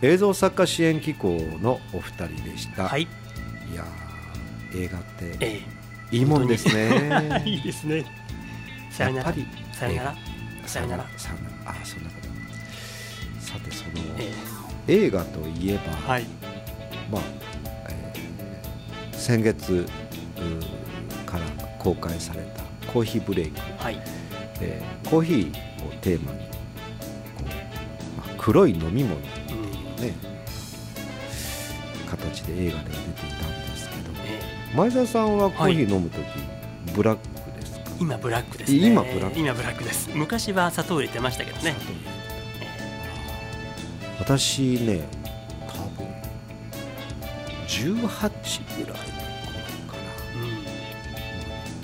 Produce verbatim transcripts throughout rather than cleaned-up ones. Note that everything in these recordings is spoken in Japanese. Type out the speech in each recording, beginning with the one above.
映像作家支援機構のお二人でした。 はい、 いや映画って、 ええ、いいもんですねいいですね。さよなら、 やっぱりさよなら、さよなら、 さよなら。あ、そんなこと。さてその、 え映画といえば、 はい、 まあえー、先月から公開されたコーヒーブレイク、 はい、 えー、コーヒーをテーマにこう、まあ、黒い飲み物っていうね、うん、形で映画で出ていたんですけど、えー、前田さんはコーヒー飲むとき、はい、ブラックですか？ 今ブラックですね。 今ブラック、 今ブラックです。昔は砂糖入れてましたけどね。 私ね、多分じゅうはちぐらいの頃から、うん、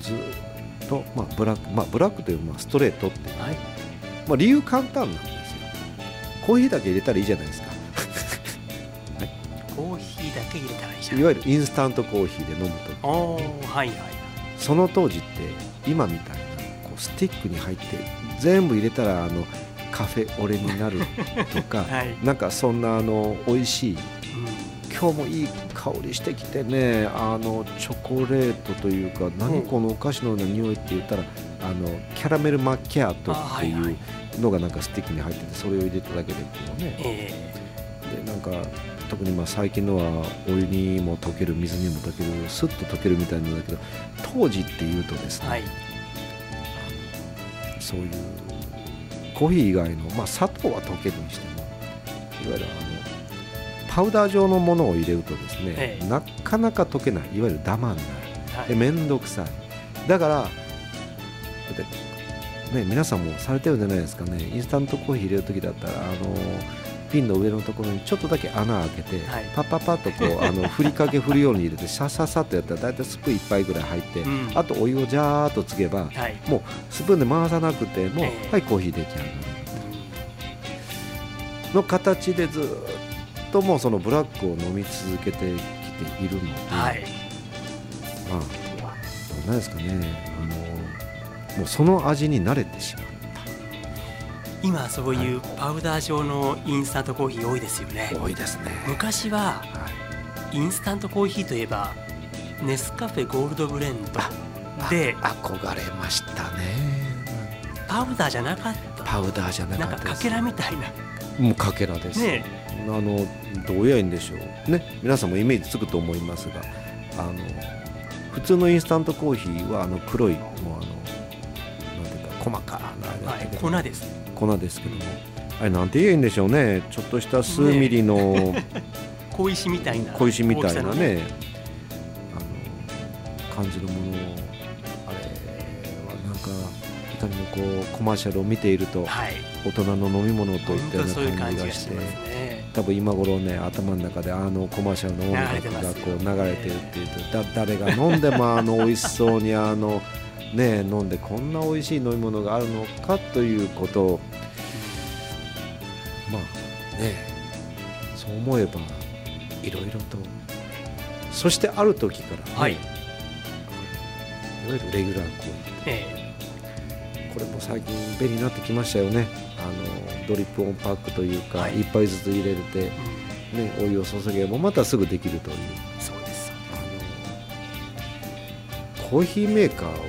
ずっと、まあ、ブラック、まあ、ブラックというまあストレートっていう、はい、まあ、理由簡単なんですよ。コーヒーだけ入れたらいいじゃないですか、はい、 コーヒーだけ入れたらいいじゃん。 いわゆるインスタントコーヒーで飲むと、 おー、はいはい、 その当時って今みたいなこうスティックに入って全部入れたらあのカフェオレになるとか、はい、なんかそんなあの美味しい、うん、今日もいい香りしてきてね、あのチョコレートというか、何このお菓子のような匂いって言ったら、あのキャラメルマッキャートっていうのがなんかスティックに入ってて、それを入れただけでこうね、えー、でなんか特にまあ最近のはお湯にも溶ける、水にも溶ける、スッと溶けるみたいなんだけど、当時っていうとですね、はい、そういうコーヒー以外の、まあ、砂糖は溶けるにしても、いわゆるあのパウダー状のものを入れるとですね、ええ、なかなか溶けない、いわゆるダマになる、はい、でめんどくさい。だからね、皆さんもされてるんじゃないですかね。インスタントコーヒー入れるときだったら、あのピンの上のところにちょっとだけ穴開けて、はい、パッパッパッとこうあの振りかけ振るように入れてシャササッとやったらだいたいスプーンいっぱいぐらい入って、うん、あとお湯をジャーっとつけば、はい、もうスプーンで回さなくても、えー、はいコーヒー出来上がるの形でずっともうそのブラックを飲み続けてきているので、はい、まあどうなんですかね、あのもうその味に慣れてしまう。 今そういうパウダー状のインスタントコーヒー多いですよね。 多いですね。 昔はインスタントコーヒーといえばネスカフェゴールドブレンドで憧れましたね。 パウダーじゃなかった。 パウダーじゃなかったです。 なんかかけらみたいな。 もうかけらです、ね、あのどうやいんでしょうね。皆さんもイメージつくと思いますが、あの普通のインスタントコーヒーはあの黒いもうあのなんていうか細かな、 はい、粉です。 粉ですけども、あれなんて言えばいいんでしょうね。ちょっとした数ミリの、ね、 小石みたいな小石みたいなね、あの感じのものを、あれはなんかいかにもこうコマーシャルを見ていると、はい、大人の飲み物といったような感じがして、ね、多分今頃ね頭の中であのコマーシャルの音楽がこう流れてるっていうと、だ誰が飲んでもあの美味しそうにあのね、飲んでこんな美味しい飲み物があるのかということを、まあね、そう思えばいろいろと、そしてある時から、ね、はい、いわゆるレギュラーコーヒー、ええ、これも最近便利になってきましたよね。あのドリップオンパックというか、はい、いっぱいずつ入れて、うんね、お湯を注げばまたすぐできるという。 そうです。 あのコーヒーメーカーを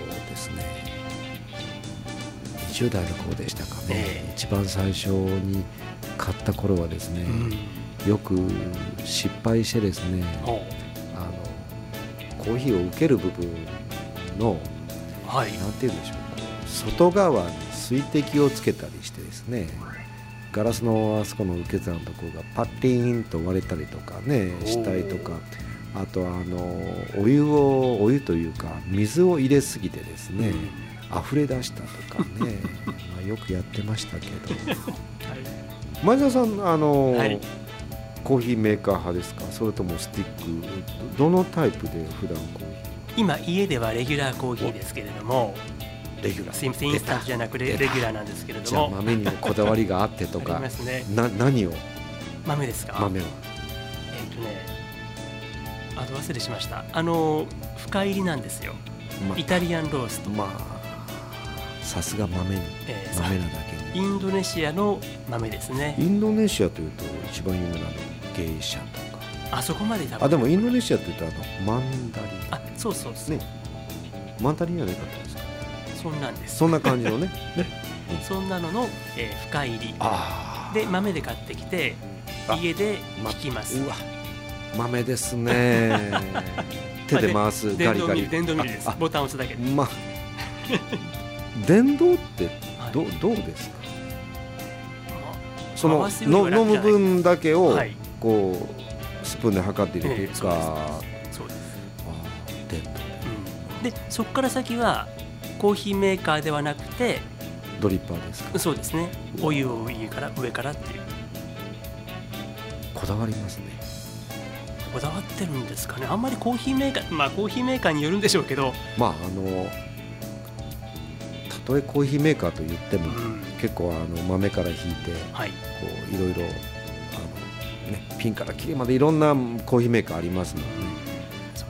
にじゅう代の頃でしたかね、えー、一番最初に買った頃はですね、うん、よく失敗してですね、あのコーヒーを受ける部分の、はい、なんて言うんでしょう、外側に水滴をつけたりしてですね、ガラスのあそこの受け皿のところがパッティーンと割れたりとかねしたりとか、あとあのお湯をお湯というか水を入れすぎてですね、うん、溢れ出したとかねまあよくやってましたけど、はい、前田さんあの、はい、コーヒーメーカー派ですか、それともスティック、どのタイプで普段コーヒー？ 今家ではレギュラーコーヒーですけれども、 レギュラー、 すいません、インスタントじゃなくレレギュラーなんですけれども、じゃあ豆にもこだわりがあってとかありますね。 な何を？ 豆ですか？ 豆はえっ、ー、とねあと忘れしました。あの深入りなんですよ、ま、イタリアンロースト。 まあさすが豆に、えー、豆なだけにインドネシアの豆ですね。 インドネシアというと一番有名なの芸者とか、 あそこまで食べあでもインドネシアというとあのマンダリン、 あそうそうそう、 ね、マンダリンじゃなかったですか。 そんなんです。 そんな感じのねね、 うん、そんなのの、えー、深入りあで豆で買ってきて家でひきます。 うわ豆ですね手で回すガリガリ電動ミルです。ボタン押すだけで、 ま、電動ってど、はい、どうですか。そのの飲む分だけをこうスプーンで測って入れていくか、 ええ、そうです。 あ電動で、 うん、でそこから先はコーヒーメーカーではなくてドリッパーですか。 そうですね。お湯を上から上からっていう。 こだわりますね。 こだわってるんですかね。あんまりコーヒーメーカー、まあコーヒーメーカーによるんでしょうけど、 まああのたとえコーヒーメーカーと言っても、うん、結構あの豆から引いて、はい、こういろいろあの、ね、ピンからキリまでいろんなコーヒーメーカーありますので、ね、うん、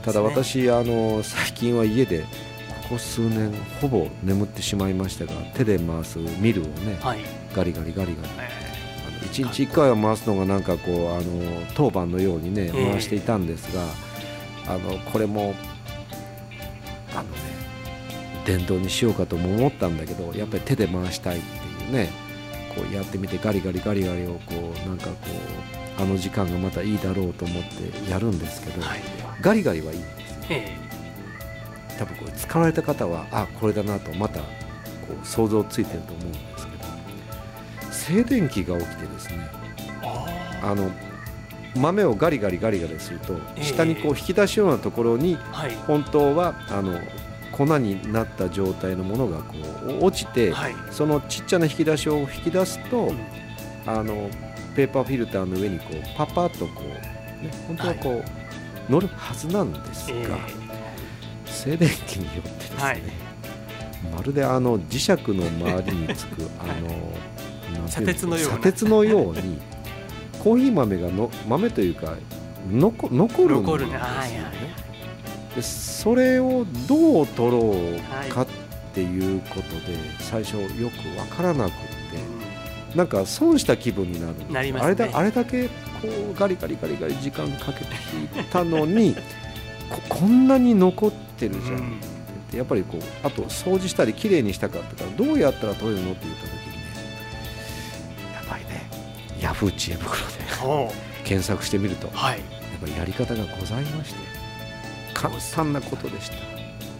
ただ私あの最近は家でここ数年ほぼ眠ってしまいましたが、手で回すミルをね、はい、ガリガリガリガリ、えー、いちにちいっかいは回すのがなんかこうあの当番のようにね回していたんですが、えー、あのこれもあのね電動にしようかとも思ったんだけど、やっぱり手で回したいっていうね、こうやってみてガリガリガリガリをこうなんかこうあの時間がまたいいだろうと思ってやるんですけど、はい、ガリガリはいいんですよ、えー、多分これ使われた方はあこれだなとまたこう想像ついてると思うんですけど、静電気が起きてですね、ああの豆をガリガリガリガリすると、えー、下にこう引き出しようなところに、はい、本当はあの粉になった状態のものがこう落ちて、はい、そのちっちゃな引き出しを引き出すと、うん、あのペーパーフィルターの上にこうパパッとこう、ね、本当はこう、はい、乗るはずなんですが、えー、静電気によってですね、はい、まるであの磁石の周りにつくあの砂鉄のような砂鉄のようにコーヒー豆がの豆というか残るんですよね。でそれをどう取ろうかっていうことで最初よく分からなくって、うん、なんか損した気分になるんです。 なりますね。 あれだ、あれだけこうガリガリガリガリ時間かけて引いたのにこ, こんなに残ってるじゃん、うん、ってやっぱりこうあと掃除したりきれいにしたかったからどうやったら取れるのって言った時にね、やっぱりねヤフー知恵袋で検索してみると、はい、やっぱりやり方がございまして、簡単なことでした。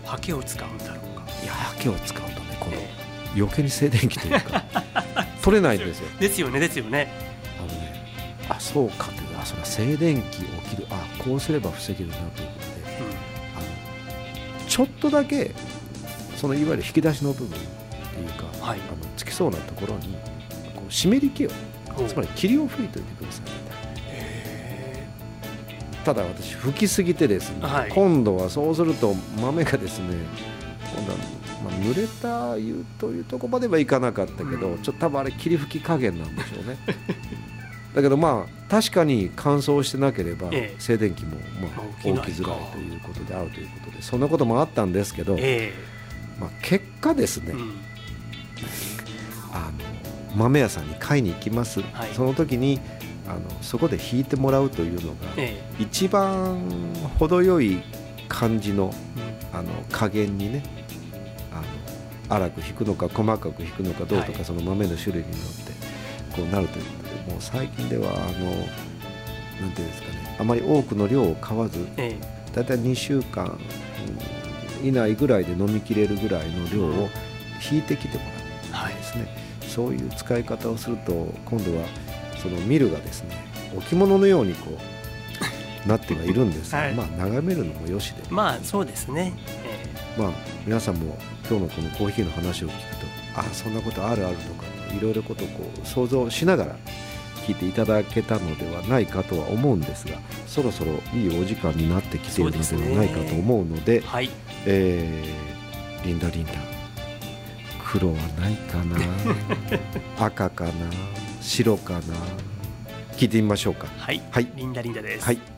ハケを使うんだろうか。 いやハケを使うとねこの余計に静電気というか取れないんですよ。 ですよねですよね。 あのねあそうかというあそれは静電気起きるあこうすれば防げるなということで、うん、あのちょっとだけそのいわゆる引き出しの部分っていうか、はい、あのつきそうなところにこう湿り気をつまり霧を吹いておいてくださいみたいな。ただ私吹きすぎてですね、はい、今度はそうすると豆がですね今度は、まあ、濡れた湯というところまではいかなかったけど、うん、ちょっと多分あれ霧吹き加減なんでしょうねだけどまあ確かに乾燥してなければ、ええ、静電気もまあ起きづらいということであるということでそんなこともあったんですけど、ええまあ、結果ですね、うん、あの豆屋さんに買いに行きます、はい、その時にあのそこで引いてもらうというのが、ええ、一番程よい感じ の,、うん、あの加減にねあの粗く引くのか細かく引くのかどうとか、はい、その豆の種類によってこうなるということでもう最近ではあのなんていうんですかねあまり多くの量を買わず、ええ、だいたいにしゅうかん以内ぐらいで飲みきれるぐらいの量を引いてきてもらうんですね、はい、そういう使い方をすると今度はそのミルがですね置物のようにこうなってはいるんですが、はい、まあ眺めるのもよしでまあそうですね、 えー、まあ皆さんも今日のこのコーヒーの話を聞くとあそんなことあるあるとかいろいろことをこう想像しながら聞いていただけたのではないかとは思うんですがそろそろいいお時間になってきているのではないかと思うので、はいえー、リンダリンダ黒はないかな赤かな白かな聞いてみましょうか。 はい、はい、リンダリンダです。 はい。